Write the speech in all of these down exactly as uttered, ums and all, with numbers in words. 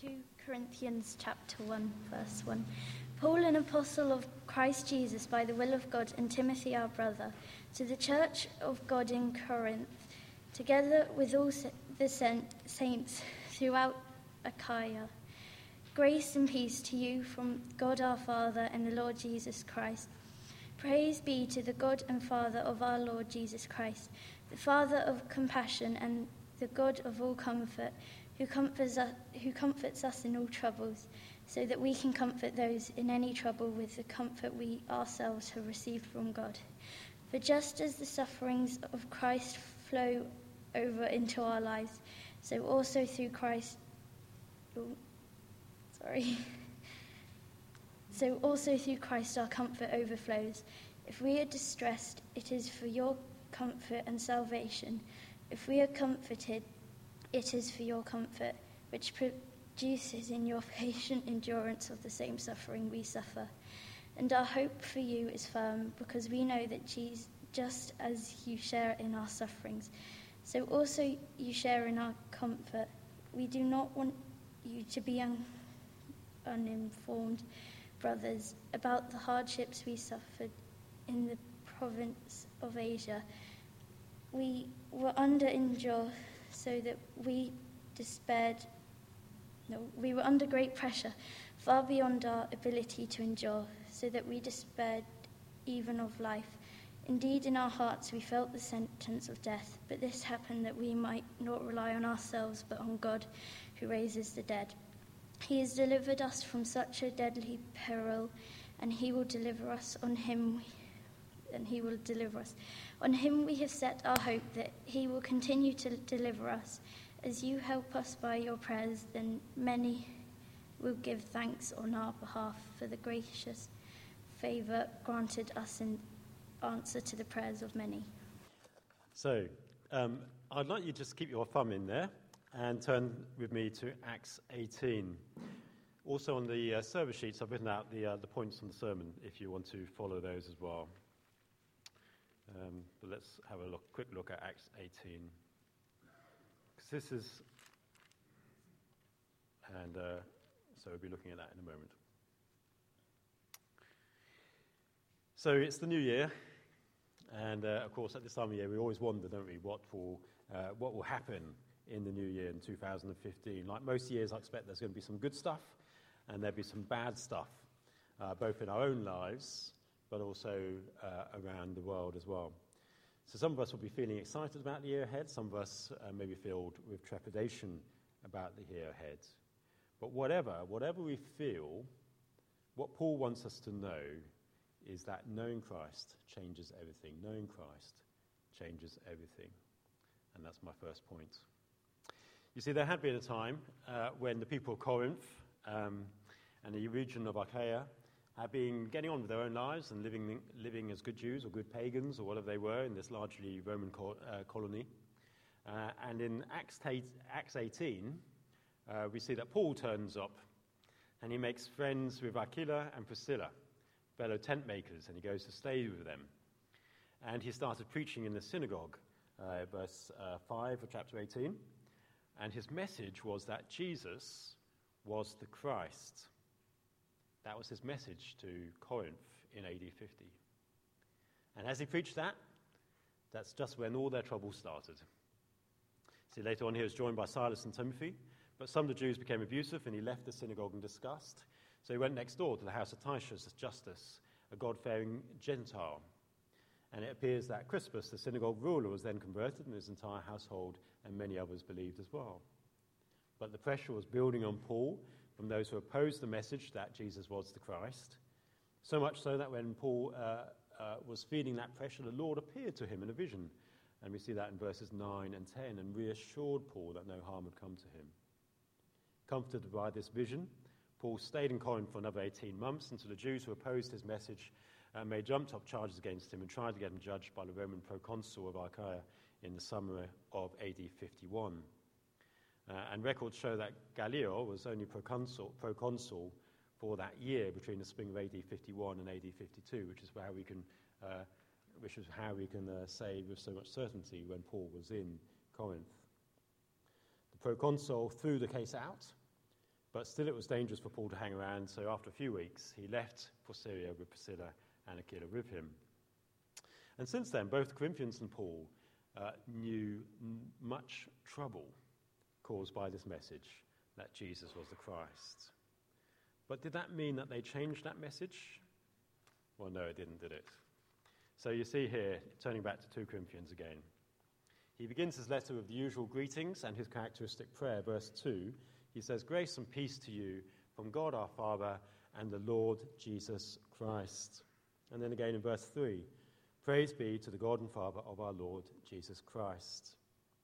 Second Corinthians chapter one, verse one. Paul, an apostle of Christ Jesus by the will of God, and Timothy our brother, to the church of God in Corinth, together with all the saints throughout Achaia. Grace and peace to you from God our Father and the Lord Jesus Christ. Praise be to the God and Father of our Lord Jesus Christ, the Father of compassion and the God of all comfort, who comforts us, who comforts us in all troubles, so that we can comfort those in any trouble with the comfort we ourselves have received from God. For just as the sufferings of Christ flow over into our lives, so also through Christ, oh, sorry, so also through Christ our comfort overflows. If we are distressed, it is for your comfort and salvation. If we are comforted, it is for your comfort, which produces in your patient endurance of the same suffering we suffer. And our hope for you is firm, because we know that Jesus, just as you share in our sufferings, so also you share in our comfort. We do not want you to be un- uninformed, brothers, about the hardships we suffered in the province of Asia. We were under endure, so that we despaired. No, we were under great pressure, far beyond our ability to endure, so that we despaired even of life. Indeed, in our hearts we felt the sentence of death, but this happened that we might not rely on ourselves, but on God, who raises the dead. He has delivered us from such a deadly peril, and he will deliver us on him. And he will deliver us. On him we have set our hope that he will continue to deliver us. As you help us by your prayers, then many will give thanks on our behalf for the gracious favour granted us in answer to the prayers of many. So, um, I'd like you to just keep your thumb in there and turn with me to Acts eighteen. Also on the uh, service sheets, I've written out the, uh, the points on the sermon if you want to follow those as well. Um, but let's have a look, quick look at Acts eighteen. Because this is, and uh, so we'll be looking at that in a moment. So it's the new year, and uh, of course at this time of year we always wonder, don't we, what will, uh, what will happen in the new year in two thousand fifteen. Like most years, I expect there's going to be some good stuff, and there'll be some bad stuff, uh, both in our own lives, but also uh, around the world as well. So some of us will be feeling excited about the year ahead. Some of us uh, may be filled with trepidation about the year ahead. But whatever, whatever we feel, what Paul wants us to know is that knowing Christ changes everything. Knowing Christ changes everything. And that's my first point. You see, there had been a time uh, when the people of Corinth um, and the region of Achaia had been getting on with their own lives and living living as good Jews or good pagans or whatever they were in this largely Roman co- uh, colony. Uh, and in Acts, Acts eighteen, uh, we see that Paul turns up and he makes friends with Aquila and Priscilla, fellow tent makers, and he goes to stay with them. And he started preaching in the synagogue, uh, verse uh, five of chapter eighteen. And his message was that Jesus was the Christ. That was his message to Corinth in A D fifty. And as he preached that, that's just when all their trouble started. See, later on he was joined by Silas and Timothy, but some of the Jews became abusive and he left the synagogue in disgust. So he went next door to the house of Titius Justus, a God-fearing Gentile. And it appears that Crispus, the synagogue ruler, was then converted, and his entire household and many others believed as well. But the pressure was building on Paul from those who opposed the message that Jesus was the Christ, so much so that when Paul uh, uh, was feeling that pressure, the Lord appeared to him in a vision. And we see that in verses nine and ten, and reassured Paul that no harm would come to him. Comforted by this vision, Paul stayed in Corinth for another eighteen months until the Jews who opposed his message uh, made jumped-up charges against him and tried to get him judged by the Roman proconsul of Achaia in the summer of A D fifty-one. Uh, and records show that Gallio was only proconsul, proconsul for that year between the spring of A D fifty-one and A D fifty-two, which is how we can, uh, which is how we can uh, say with so much certainty when Paul was in Corinth. The proconsul threw the case out, But still it was dangerous for Paul to hang around, so after a few weeks he left for Syria with Priscilla and Aquila with him. And since then, both the Corinthians and Paul uh, knew n- much trouble caused by this message that Jesus was the Christ. But did that mean that they changed that message? Well, no, it didn't, did it? So you see here, turning back to Second Corinthians again, he begins his letter with the usual greetings and his characteristic prayer. Verse two, he says, "Grace and peace to you from God our Father and the Lord Jesus Christ." And then again in verse three, "Praise be to the God and Father of our Lord Jesus Christ."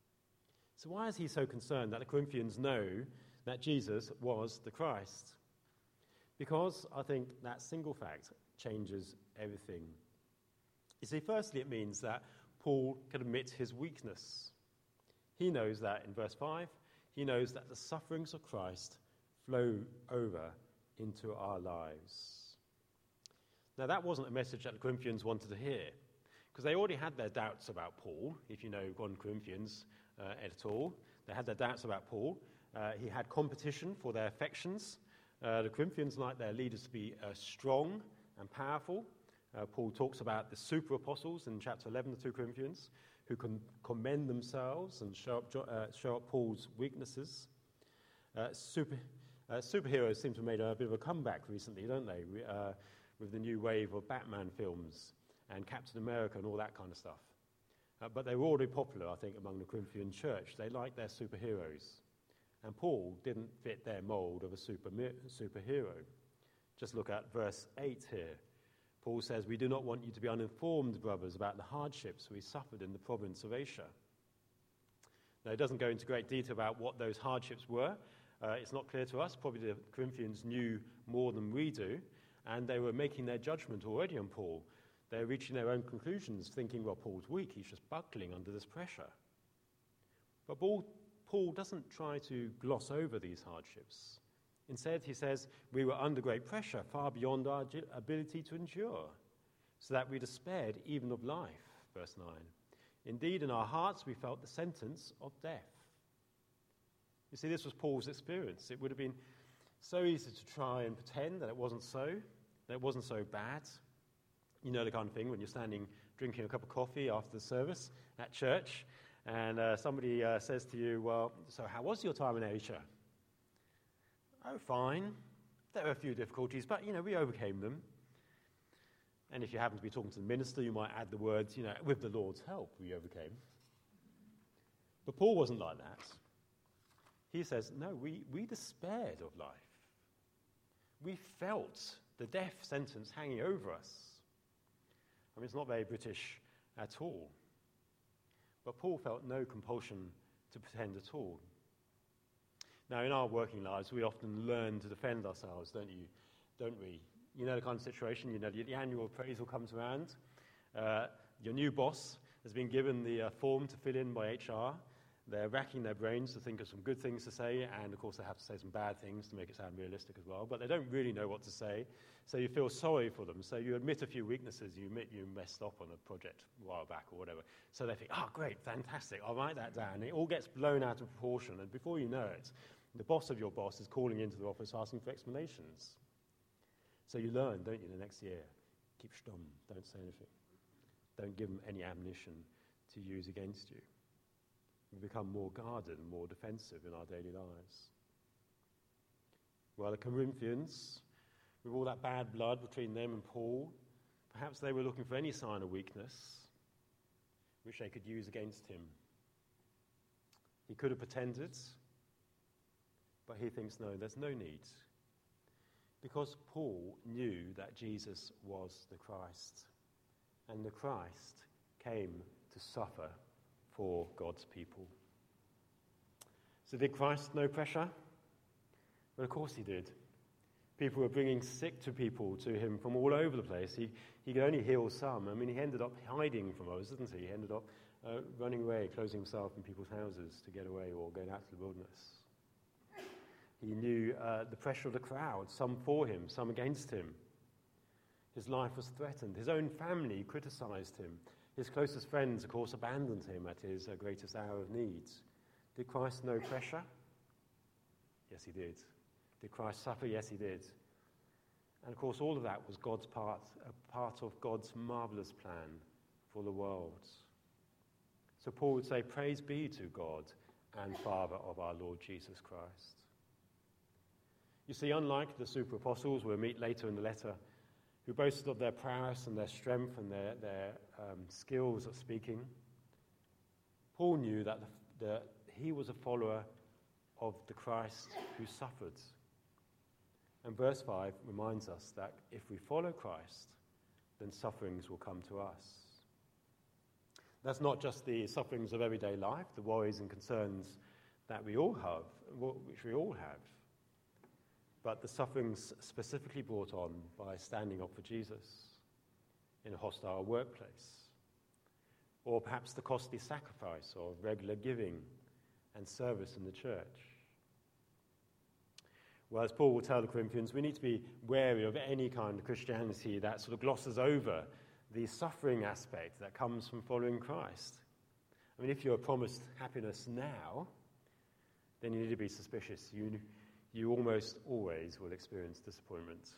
So why is he so concerned that the Corinthians know that Jesus was the Christ? Because I think that single fact changes everything. You see, firstly, it means that Paul can admit his weakness. He knows that in verse five, he knows that the sufferings of Christ flow over into our lives. Now, that wasn't a message that the Corinthians wanted to hear, because they already had their doubts about Paul. If you know First Corinthians uh, at all, they had their doubts about Paul. Uh, he had competition for their affections. Uh, the Corinthians like their leaders to be uh, strong and powerful. Uh, Paul talks about the super apostles in chapter eleven of Second Corinthians, who can commend themselves and show up, uh, show up Paul's weaknesses. Uh, super, uh, superheroes seem to have made a bit of a comeback recently, don't they? Uh, with the new wave of Batman films and Captain America and all that kind of stuff. Uh, but they were already popular, I think, among the Corinthian church. They liked their superheroes. And Paul didn't fit their mold of a super, superhero. Just look at verse eight here. Paul says, "We do not want you to be uninformed, brothers, about the hardships we suffered in the province of Asia." Now, it doesn't go into great detail about what those hardships were. Uh, it's not clear to us. Probably the Corinthians knew more than we do, and they were making their judgment already on Paul. They're reaching their own conclusions, thinking, well, Paul's weak. He's just buckling under this pressure. But Paul, Paul doesn't try to gloss over these hardships. Instead, he says, "We were under great pressure, far beyond our ability to endure, so that we despaired even of life." Verse nine. "Indeed, in our hearts we felt the sentence of death." You see, this was Paul's experience. It would have been so easy to try and pretend that it wasn't so, that it wasn't so bad. You know the kind of thing when you're standing drinking a cup of coffee after the service at church, and uh, somebody uh, says to you, "Well, so how was your time in Asia?" "Oh, fine. There were a few difficulties, but, you know, we overcame them." And if you happen to be talking to the minister, you might add the words, you know, "with the Lord's help, we overcame." But Paul wasn't like that. He says, no, we, we despaired of life. We felt the death sentence hanging over us. I mean, it's not very British at all. But Paul felt no compulsion to pretend at all. Now, in our working lives, we often learn to defend ourselves, don't you? Don't we? You know the kind of situation, you know, the, the annual appraisal comes around. Uh, your new boss has been given the uh, form to fill in by H R. They're racking their brains to think of some good things to say, and of course they have to say some bad things to make it sound realistic as well, but they don't really know what to say, so you feel sorry for them. So you admit a few weaknesses, you admit you messed up on a project a while back or whatever. So they think, "Oh, great, fantastic, I'll write that down." And it all gets blown out of proportion, and before you know it, the boss of your boss is calling into the office asking for explanations. So you learn, don't you, the next year, keep stum, don't say anything. Don't give them any ammunition to use against you. We become more guarded and more defensive in our daily lives. Well, the Corinthians, with all that bad blood between them and Paul, perhaps they were looking for any sign of weakness which they could use against him. He could have pretended, but he thinks, no, there's no need. Because Paul knew that Jesus was the Christ, and the Christ came to suffer for God's people. So did Christ know pressure? Well, of course he did. People were bringing sick to people to him from all over the place. He, he could only heal some. I mean, he ended up hiding from others, didn't he? He ended up uh, running away, closing himself in people's houses to get away or going out to the wilderness. He knew uh, the pressure of the crowd, some for him, some against him. His life was threatened. His own family criticized him. His closest friends, of course, abandoned him at his uh, greatest hour of need. Did Christ know pressure? Yes, he did. Did Christ suffer? Yes, he did. And of course, all of that was God's part, a part of God's marvelous plan for the world. So Paul would say, praise be to God and Father of our Lord Jesus Christ. You see, unlike the super apostles we'll meet later in the letter, who boasted of their prowess and their strength and their, their um, skills at speaking, Paul knew that the, the, he was a follower of the Christ who suffered. And verse five reminds us that if we follow Christ, then sufferings will come to us. That's not just the sufferings of everyday life, the worries and concerns that we all have, which we all have, but the sufferings specifically brought on by standing up for Jesus in a hostile workplace, or perhaps the costly sacrifice of regular giving and service in the church. Well, as Paul will tell the Corinthians, we need to be wary of any kind of Christianity that sort of glosses over the suffering aspect that comes from following Christ. I mean, if you're promised happiness now, then you need to be suspicious. You, you almost always will experience disappointment.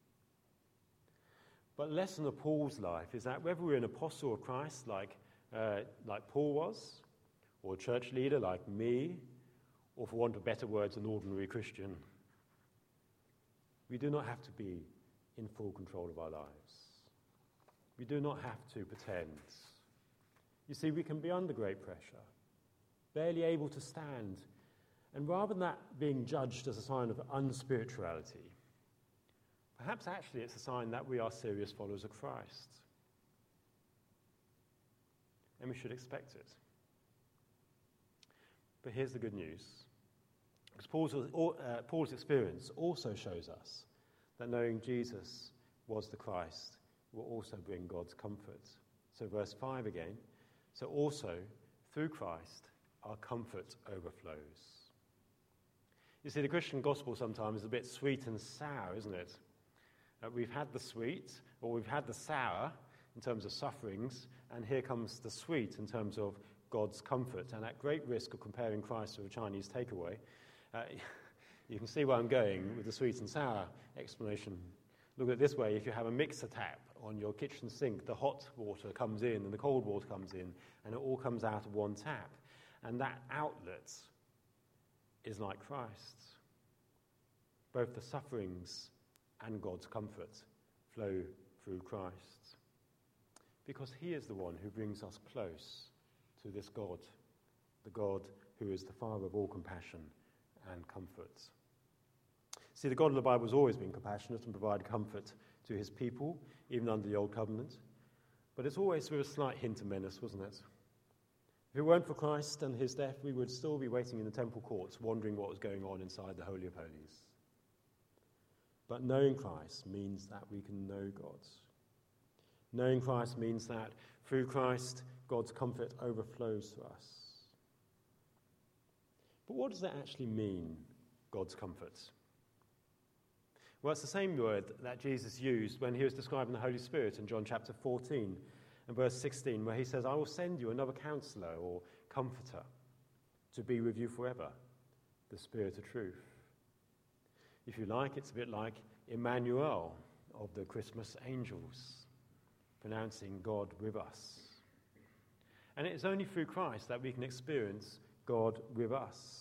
But the lesson of Paul's life is that whether we're an apostle of Christ like, uh, like Paul was, or a church leader like me, or for want of better words, an ordinary Christian, we do not have to be in full control of our lives. We do not have to pretend. You see, we can be under great pressure, barely able to stand, and rather than that being judged as a sign of unspirituality, perhaps actually it's a sign that we are serious followers of Christ. And we should expect it. But here's the good news. Because Paul's, uh, Paul's experience also shows us that knowing Jesus was the Christ will also bring God's comfort. So verse five again. So also, through Christ, our comfort overflows. You see, the Christian gospel sometimes is a bit sweet and sour, isn't it? Uh, we've had the sweet, or we've had the sour in terms of sufferings, and here comes the sweet in terms of God's comfort. And at great risk of comparing Christ to a Chinese takeaway, uh, you can see where I'm going with the sweet and sour explanation. Look at it this way: if you have a mixer tap on your kitchen sink, the hot water comes in and the cold water comes in, and it all comes out of one tap. And that outlet is like Christ. Both the sufferings and God's comfort flow through Christ, because he is the one who brings us close to this God, the God who is the Father of all compassion and comfort. See, the God of the Bible has always been compassionate and provided comfort to his people, even under the Old Covenant. But it's always with a slight hint of menace, wasn't it? If it weren't for Christ and his death, we would still be waiting in the temple courts, wondering what was going on inside the Holy of Holies. But knowing Christ means that we can know God. Knowing Christ means that through Christ, God's comfort overflows to us. But what does that actually mean, God's comfort? Well, it's the same word that Jesus used when he was describing the Holy Spirit in John chapter fourteen and verse sixteen, where he says, I will send you another counselor or comforter to be with you forever, the Spirit of truth. If you like, it's a bit like Emmanuel of the Christmas angels, pronouncing God with us. And it is only through Christ that we can experience God with us.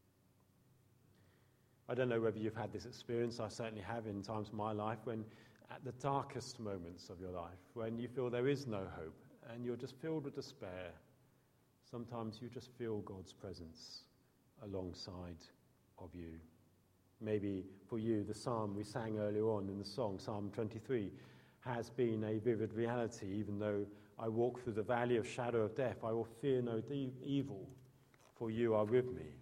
I don't know whether you've had this experience. I certainly have in times of my life when at the darkest moments of your life, when you feel there is no hope and you're just filled with despair, sometimes you just feel God's presence alongside of you. Maybe for you, the psalm we sang earlier on in the song, Psalm twenty-three, has been a vivid reality. Even though I walk through the valley of shadow of death, I will fear no de- evil, for you are with me.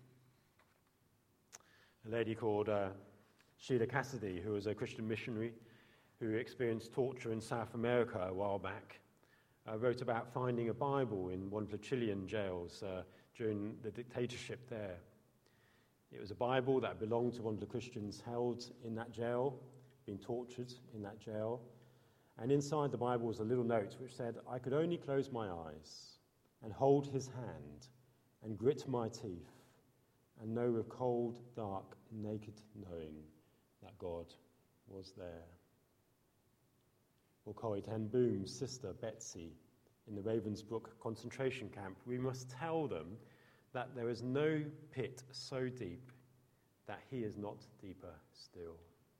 A lady called uh, Sheila Cassidy, who was a Christian missionary who experienced torture in South America a while back, uh, wrote about finding a Bible in one of the Chilean jails uh, during the dictatorship there. It was a Bible that belonged to one of the Christians held in that jail, being tortured in that jail. And inside the Bible was a little note which said, I could only close my eyes and hold his hand and grit my teeth and know with cold, dark, naked knowing that God was there. Or Corrie ten Boom's sister, Betsy, in the Ravensbrück concentration camp, we must tell them that there is no pit so deep that he is not deeper still.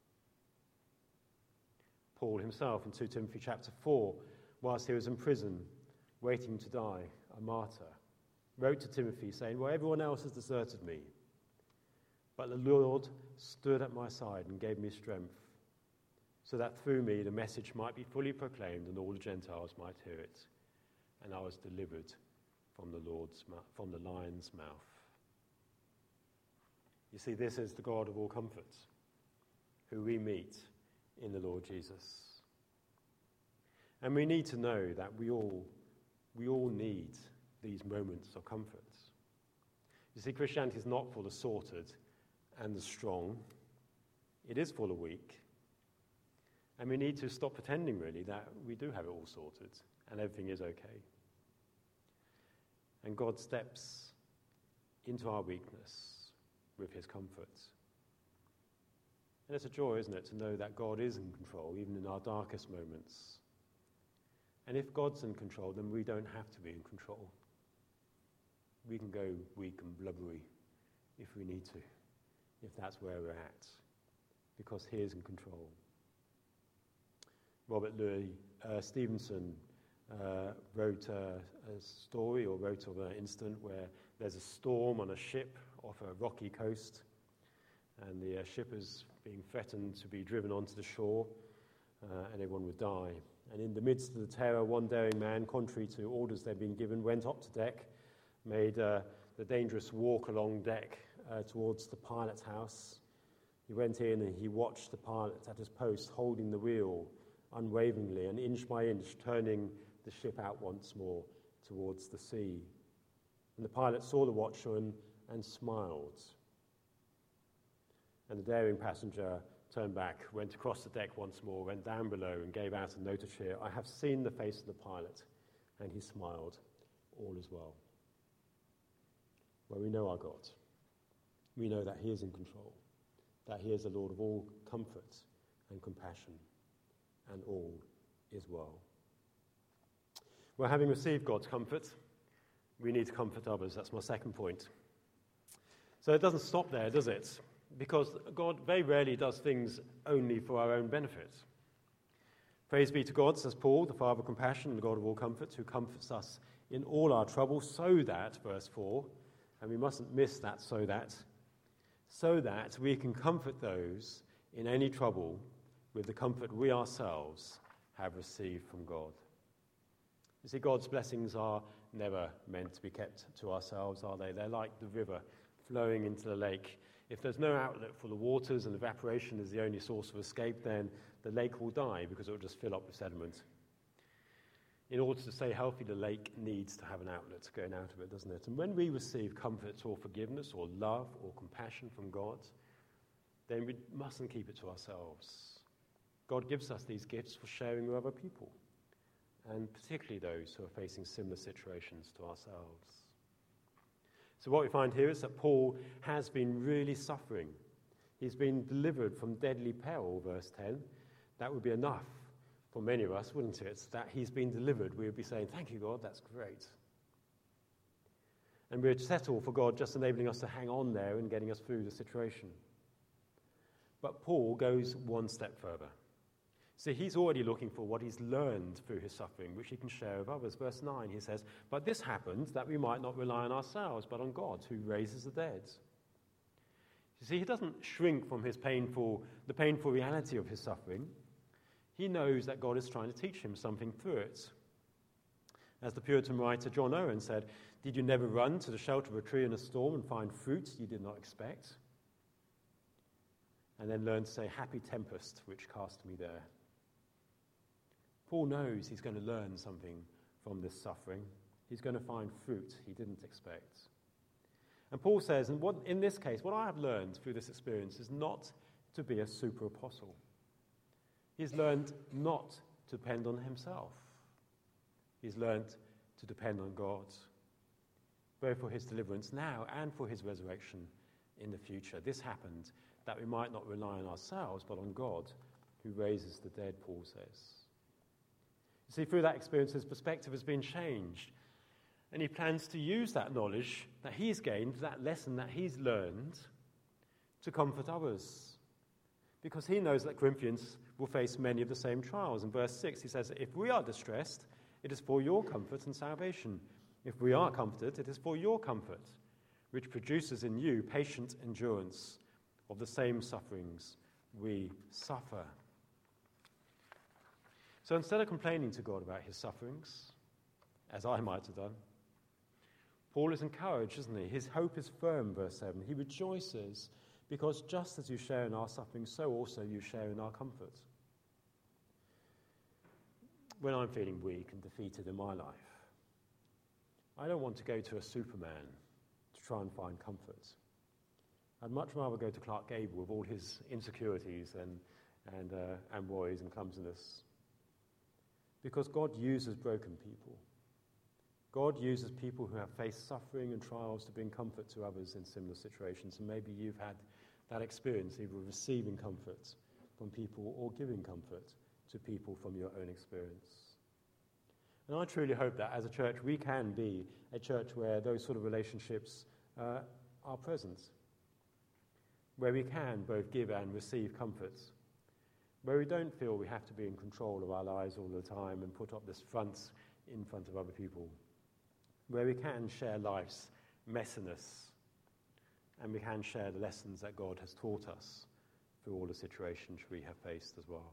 Paul himself in Second Timothy chapter four, whilst he was in prison, waiting to die, a martyr, wrote to Timothy saying, well, everyone else has deserted me, but the Lord stood at my side and gave me strength, so that through me the message might be fully proclaimed and all the Gentiles might hear it. And I was delivered from the Lord's from the lion's mouth. You see, this is the God of all comfort, who we meet in the Lord Jesus. And we need to know that we all, we all need these moments of comfort. You see, Christianity is not for the sorted and the strong. It is for the weak. And we need to stop pretending, really, that we do have it all sorted and everything is okay. And God steps into our weakness with his comfort. And it's a joy, isn't it, to know that God is in control, even in our darkest moments. And if God's in control, then we don't have to be in control. We can go weak and blubbery if we need to, if that's where we're at, because he is in control. Robert Louis uh, Stevenson uh, wrote a, a story, or wrote of an incident where there's a storm on a ship off a rocky coast, and the uh, ship is being threatened to be driven onto the shore, uh, and everyone would die. And in the midst of the terror, one daring man, contrary to orders they'd been given, went up to deck, made uh, the dangerous walk along deck uh, towards the pilot's house. He went in and he watched the pilot at his post, holding the wheel unwaveringly, and inch by inch turning the ship out once more towards the sea. And the pilot saw the watcher and, and smiled. And the daring passenger turned back, went across the deck once more, went down below and gave out a note of cheer. I have seen the face of the pilot, and he smiled. All is well. Well, we know our God. We know that he is in control, that he is the Lord of all comfort and compassion, and all is well. Well, having received God's comfort, we need to comfort others. That's my second point. So it doesn't stop there, does it? Because God very rarely does things only for our own benefit. Praise be to God, says Paul, the Father of compassion and the God of all comfort, who comforts us in all our trouble, so that, verse four, and we mustn't miss that so that, so that we can comfort those in any trouble with the comfort we ourselves have received from God. You see, God's blessings are never meant to be kept to ourselves, are they? They're like the river flowing into the lake. If there's no outlet for the waters and evaporation is the only source of escape, then the lake will die because it will just fill up with sediment. In order to stay healthy, the lake needs to have an outlet going out of it, doesn't it? And when we receive comfort or forgiveness or love or compassion from God, then we mustn't keep it to ourselves. God gives us these gifts for sharing with other people, and particularly those who are facing similar situations to ourselves. So what we find here is that Paul has been really suffering. He's been delivered from deadly peril, verse ten. That would be enough for many of us, wouldn't it? That he's been delivered, we would be saying, thank you, God, that's great. And we'd settle for God just enabling us to hang on there and getting us through the situation. But Paul goes one step further. See, he's already looking for what he's learned through his suffering, which he can share with others. Verse nine, he says, but this happened that we might not rely on ourselves, but on God, who raises the dead. You see, he doesn't shrink from his painful, the painful reality of his suffering. He knows that God is trying to teach him something through it. As the Puritan writer John Owen said, did you never run to the shelter of a tree in a storm and find fruit you did not expect? And then learn to say, happy tempest, which cast me there. Paul knows he's going to learn something from this suffering. He's going to find fruit he didn't expect. And Paul says, and what, in this case, what I have learned through this experience is not to be a super apostle. He's learned not to depend on himself. He's learned to depend on God, both for his deliverance now and for his resurrection in the future. This happened that we might not rely on ourselves, but on God, who raises the dead, Paul says. You see, through that experience, his perspective has been changed. And he plans to use that knowledge that he's gained, that lesson that he's learned, to comfort others. Because he knows that Corinthians will face many of the same trials. In verse six, he says, if we are distressed, it is for your comfort and salvation. If we are comforted, it is for your comfort, which produces in you patient endurance of the same sufferings we suffer. So instead of complaining to God about his sufferings, as I might have done, Paul is encouraged, isn't he? His hope is firm, verse seven. He rejoices because just as you share in our suffering, so also you share in our comfort. When I'm feeling weak and defeated in my life, I don't want to go to a Superman to try and find comfort. I'd much rather go to Clark Gable with all his insecurities and, and, uh, and worries and clumsiness. Because God uses broken people. God uses people who have faced suffering and trials to bring comfort to others in similar situations. And maybe you've had that experience, either receiving comfort from people or giving comfort to people from your own experience. And I truly hope that as a church we can be a church where those sort of relationships uh, are present, where we can both give and receive comfort, where we don't feel we have to be in control of our lives all the time and put up this front in front of other people, where we can share life's messiness and we can share the lessons that God has taught us through all the situations we have faced as well.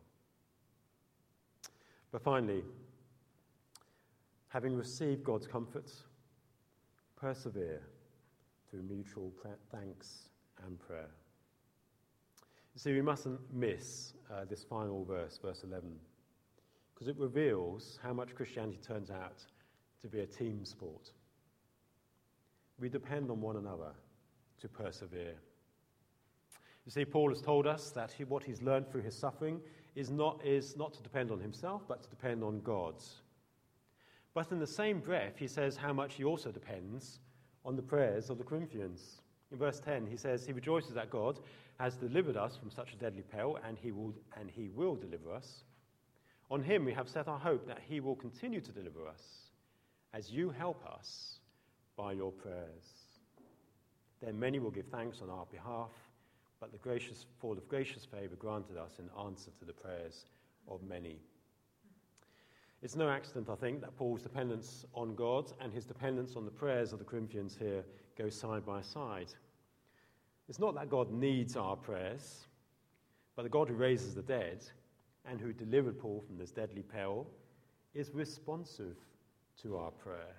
But finally, having received God's comfort, persevere through mutual thanks and prayer. You see, we mustn't miss uh, this final verse, verse eleven, because it reveals how much Christianity turns out to be a team sport. We depend on one another to persevere. You see, Paul has told us that he, what he's learned through his suffering is not, is not to depend on himself, but to depend on God. But in the same breath, he says how much he also depends on the prayers of the Corinthians. In verse ten, he says, he rejoices that God has delivered us from such a deadly peril, and he will, and he will deliver us. On him we have set our hope that he will continue to deliver us, as you help us by your prayers. Then many will give thanks on our behalf, but the gracious, for the gracious favour granted us in answer to the prayers of many. It's no accident, I think, that Paul's dependence on God and his dependence on the prayers of the Corinthians here go side by side. It's not that God needs our prayers, but the God who raises the dead and who delivered Paul from this deadly peril is responsive to our prayer.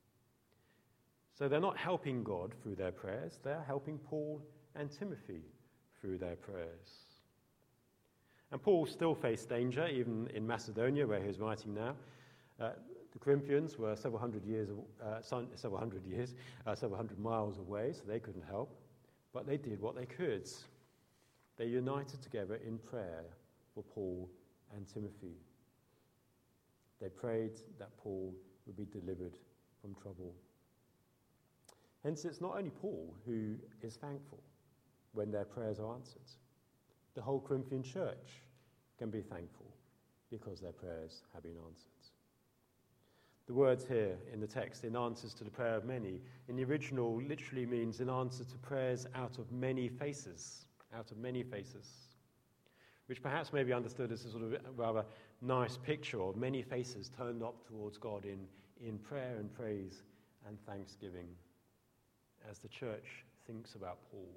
So they're not helping God through their prayers, they're helping Paul and Timothy through their prayers. And Paul still faced danger, even in Macedonia, where he's writing now. Uh, the Corinthians were several hundred years, uh, several hundred years, uh, several hundred miles away, so they couldn't help. But they did what they could. They united together in prayer for Paul and Timothy. They prayed that Paul would be delivered from trouble. Hence, it's not only Paul who is thankful when their prayers are answered. The whole Corinthian church can be thankful because their prayers have been answered. The words here in the text, in answers to the prayer of many, in the original literally means in answer to prayers out of many faces, out of many faces, which perhaps may be understood as a sort of rather nice picture of many faces turned up towards God in, in prayer and praise and thanksgiving as the church thinks about Paul.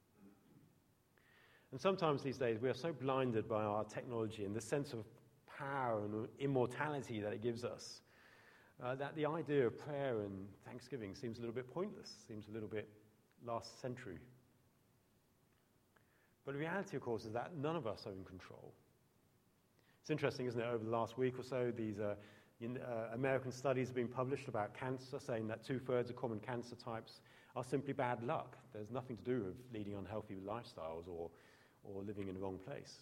And sometimes these days we are so blinded by our technology and the sense of power and immortality that it gives us uh, that the idea of prayer and thanksgiving seems a little bit pointless, seems a little bit last century. But the reality, of course, is that none of us are in control. It's interesting, isn't it? Over the last week or so, these uh, in, uh, American studies have been published about cancer, saying that two-thirds of common cancer types are simply bad luck. There's nothing to do with leading unhealthy lifestyles or or living in the wrong place.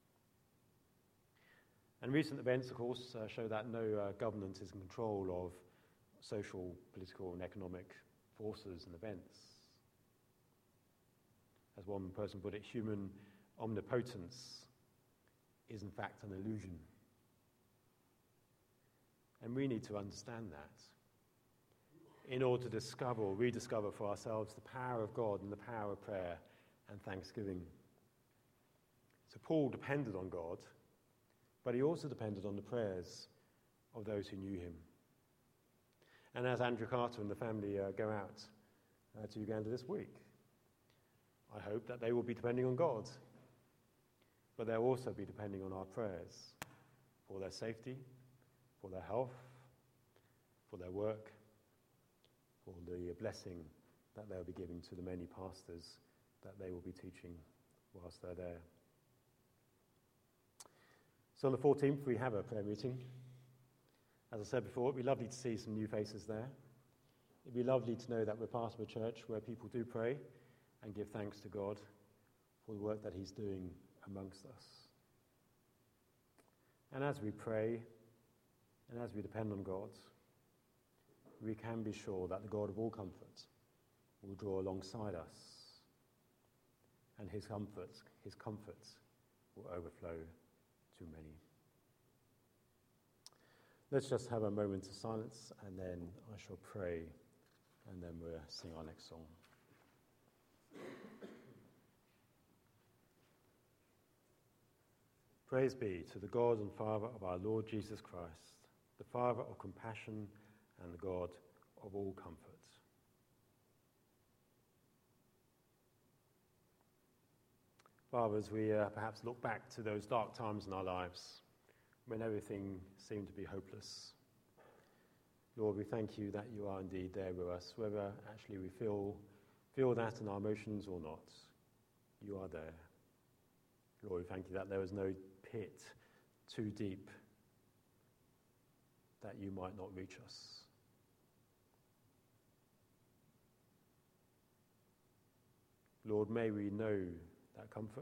And recent events, of course, uh, show that no uh, government is in control of social, political, and economic forces and events. as one person put it, human omnipotence is in fact an illusion. And we need to understand that in order to discover or rediscover for ourselves the power of God and the power of prayer and thanksgiving. So Paul depended on God, but he also depended on the prayers of those who knew him. And as Andrew Carter and the family uh, go out uh, to Uganda this week, I hope that they will be depending on God, but they'll also be depending on our prayers for their safety, for their health, for their work, for the blessing that they'll be giving to the many pastors that they will be teaching whilst they're there. So on the fourteenth, we have a prayer meeting. As I said before, it'd be lovely to see some new faces there. It'd be lovely to know that we're part of a church where people do pray and give thanks to God for the work that he's doing amongst us. And as we pray and as we depend on God, we can be sure that the God of all comfort will draw alongside us, and his comfort, his comfort will overflow to many. Let's just have a moment of silence, and then I shall pray, and then we'll sing our next song. Praise be to the God and Father of our Lord Jesus Christ, the Father of compassion and the God of all comfort. Father, as we uh, perhaps look back to those dark times in our lives when everything seemed to be hopeless, Lord, we thank you that you are indeed there with us, whether actually we feel, feel that in our emotions or not. You are there. Lord, we thank you that there is no pit too deep that you might not reach us. Lord, may we know that comfort,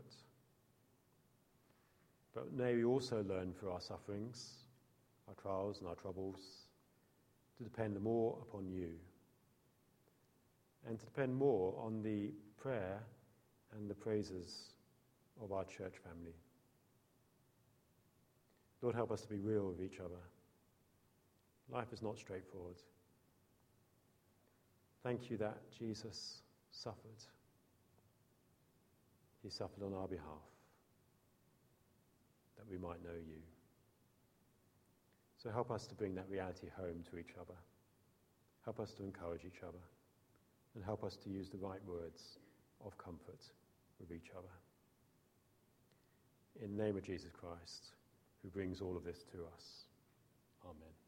but may we also learn through our sufferings, our trials and our troubles, to depend more upon you and to depend more on the prayer and the praises of our church family. Lord, help us to be real with each other. Life is not straightforward. Thank you that Jesus suffered. He suffered on our behalf, that we might know you. So help us to bring that reality home to each other. Help us to encourage each other. And help us to use the right words of comfort with each other. In the name of Jesus Christ, who brings all of this to us. Amen.